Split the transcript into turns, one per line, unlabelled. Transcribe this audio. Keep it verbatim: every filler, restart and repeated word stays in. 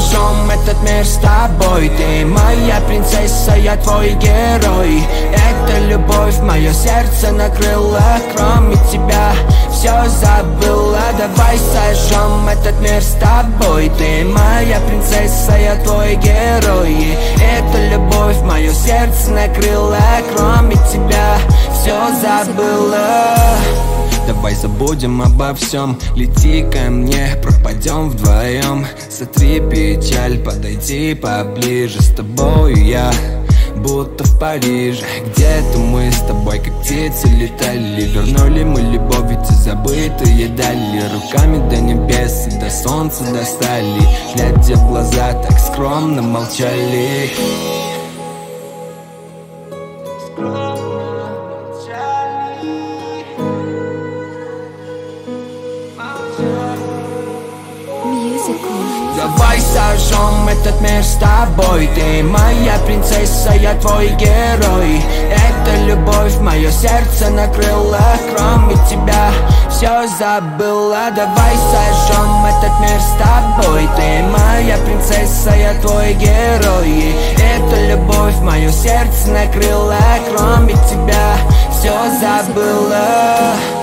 сожжем этот мир с тобой. Ты моя принцесса, я твой герой. Эта любовь мое сердце накрыла. Кроме тебя все забыла. Давай сожжем этот мир с тобой. Ты моя принцесса, я твой герой. Эта любовь мое сердце накрыла. Кроме тебя все забыла. Давай забудем обо всем, лети ко мне, пропадем вдвоем. Сотри печаль, подойди поближе, с тобою я будто в Париже. Где-то мы с тобой как птицы летали. Вернули мы любовь, ведь и забытые дали. Руками до небес и до солнца достали. Глядя в глаза, так скромно молчали. Давай сожжем этот мир с тобой. Ты моя принцесса, я твой герой. Эта любовь мое сердце накрыла. Кроме тебя все забыла. Давай сожжем этот мир с тобой. Ты моя принцесса, я твой герой. Эта любовь мое сердце накрыла. Кроме тебя все забыла.